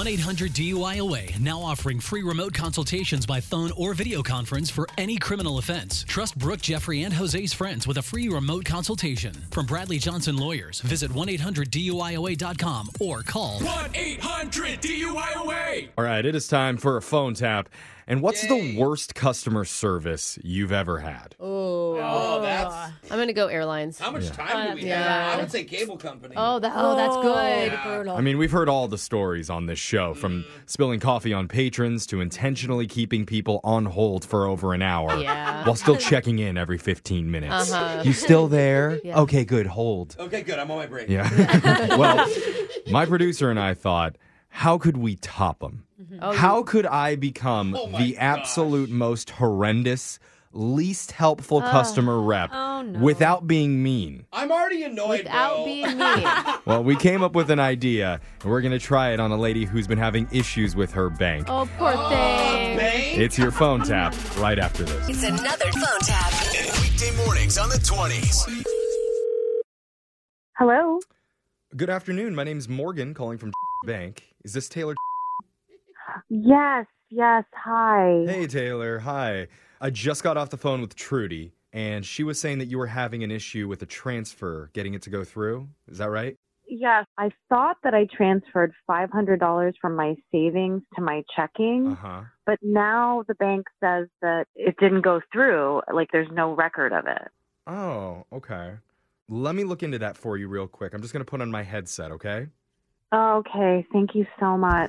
1-800-DUI-AWAY, now offering free remote consultations by phone or video conference for any criminal offense. Trust Brooke, Jeffrey, and Jose's friends with a free remote consultation. From Bradley Johnson Lawyers, visit 1-800-DUI-AWAY.com or call 1-800-DUI-AWAY. All right, it is time for a phone tap. And what's the worst customer service you've ever had? Oh, that's... I'm going to go airlines. How much time do we have? I would say cable company. That's good. Yeah. I mean, we've heard all the stories on this show, from spilling coffee on patrons to intentionally keeping people on hold for over an hour while still checking in every 15 minutes. You still there? Yeah. Okay, good. Hold. Okay, good. I'm on my break. Yeah. Well, my producer and I thought, how could we top them? How could I become the absolute most horrendous, least helpful customer rep without being mean? I'm already annoyed, Without being mean. Well, we came up with an idea, and we're going to try it on a lady who's been having issues with her bank. Oh, poor thing. Bang. It's your phone tap right after this. It's another phone tap. Weekday mornings on the 20s. Hello. Good afternoon. My name's Morgan, calling from Bank. Is this Taylor? Yes. Hi. Hey, Taylor. Hi. I just got off the phone with Trudy, and she was saying that you were having an issue with a transfer, getting it to go through. Is that right? Yes, I thought that I transferred $500 from my savings to my checking, but now the bank says that it didn't go through. Like, there's no record of it. Oh, okay. Let me look into that for you real quick. I'm just going to put on my headset, okay? Okay, thank you so much.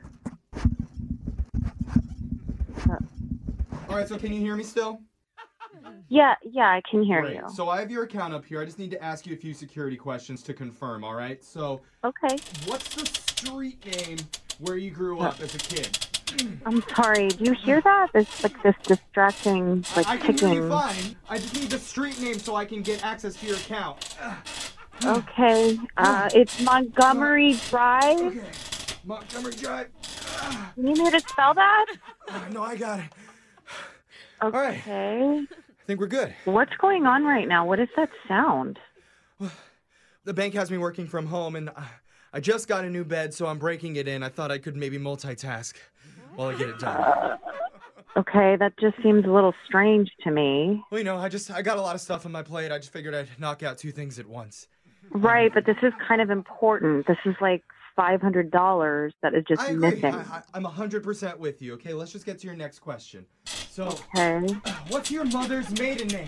All right, so can you hear me still? Yeah, I can hear Great. you. So I have your account up here. I just need to ask you a few security questions to confirm, all right? So, Okay. what's the street name where you grew up as a kid? I'm sorry, do you hear that? There's this distracting, I can ticking. hear you fine. I just need the street name so I can get access to your account. Okay, it's Montgomery Drive. Okay. Montgomery Drive. You need me to spell that? No, I got it. Okay. right. I think we're good. What's going on right now? What is that sound? The bank has me working from home, and I just got a new bed, so I'm breaking it in. I thought I could maybe multitask while I get it done. Okay, that just seems a little strange to me. Well, you know, I got a lot of stuff on my plate. I just figured I'd knock out two things at once. Right, but this is kind of important. This is like $500 that is just I agree. missing. I'm 100% with you, okay? Let's just get to your next question. So, Okay. what's your mother's maiden name?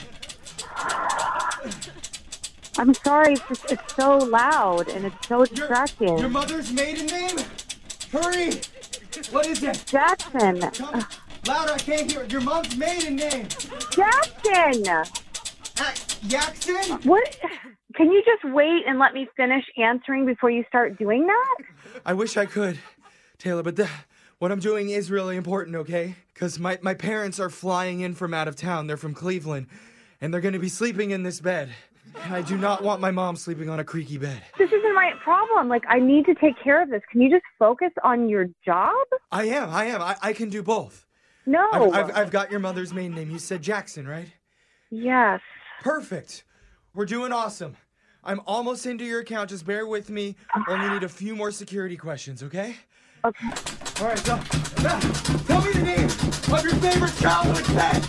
I'm sorry, it's so loud and it's so distracting. Your mother's maiden name? Hurry! What is it? Jackson! Come louder, I can't hear it. Your mom's maiden name. Jackson! Jackson? What? Can you just wait and let me finish answering before you start doing that? I wish I could, Taylor, but what I'm doing is really important, okay? Because my parents are flying in from out of town. They're from Cleveland, and they're going to be sleeping in this bed. And I do not want my mom sleeping on a creaky bed. This isn't my problem. Like, I need to take care of this. Can you just focus on your job? I am. I can do both. No. I've got your mother's maiden name. You said Jackson, right? Yes. Perfect. We're doing awesome. I'm almost into your account. Just bear with me. Only need a few more security questions, okay? Okay. All right, so tell me the name of your favorite childhood pet.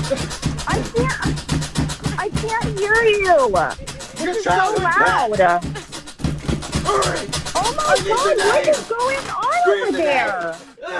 I can't hear you. This is so loud. Hurry! Oh my God, what is going on over there?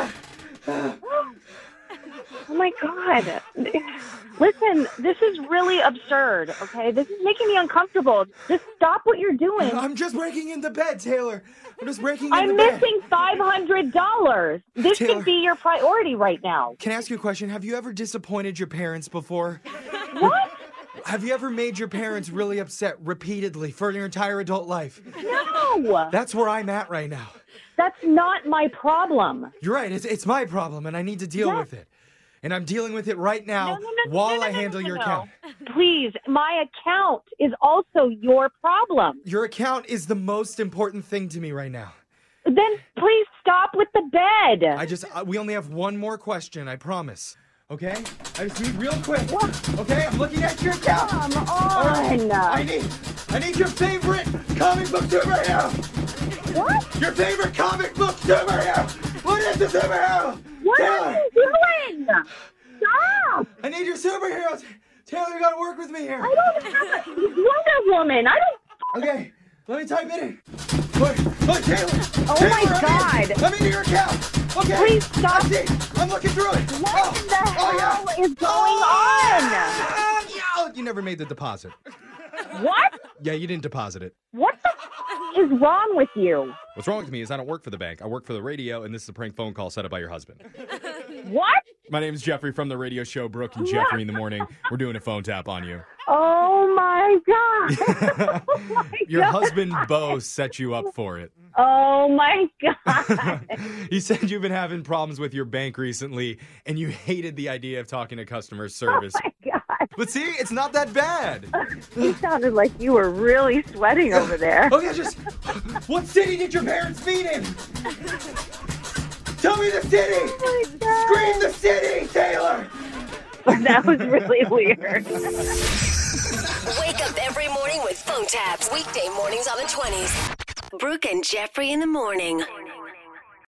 Oh my God. Listen, this is really absurd, okay? This is making me uncomfortable. Just stop what you're doing. I'm just breaking in the bed, Taylor. I'm just breaking in the I'm bed. missing $500. This Taylor. should be your priority right now. Can I ask you a question? Have you ever disappointed your parents before? What? Have you ever made your parents really upset repeatedly for your entire adult life? No. That's where I'm at right now. That's not my problem. You're right. It's my problem, and I need to deal with it. And I'm dealing with it right now while I handle your account. Please, my account is also your problem. Your account is the most important thing to me right now. Then please stop with the bed. We only have one more question, I promise. Okay? I just need real quick. Okay, I'm looking at your account. Come on. All right. I need your favorite comic book superhero. What? Your favorite comic book superhero. What is the superhero? What Taylor, are you doing? Stop! I need your superheroes. Taylor, you gotta work with me here. I don't have a Wonder Woman. I don't. Okay, let me type it in. Look, Taylor. Oh Taylor, my God. I'm in your account. Okay. Please stop. I see. I'm looking through it. What in the hell is going Ah, yeah. You never made the deposit. on? What? Yeah, you didn't deposit it. What the is wrong with you? What's wrong with me is I don't work for the bank. I work for the radio, and this is a prank phone call set up by your husband. What? My name is Jeffrey from the radio show Brooke and Jeffrey in the Morning. We're doing a phone tap on you. Oh my God. Oh my Your God. husband, Bo, set you up for it. Oh my God. He said you've been having problems with your bank recently, and you hated the idea of talking to customer service. Oh my God. But see, it's not that bad. You sounded like you were really sweating over there. Okay, just what city did your parents meet in? Tell me the city. Oh my God. Scream the city, Taylor. That was really weird. Wake up every morning with phone taps. Weekday mornings on the 20s. Brooke and Jeffrey in the Morning.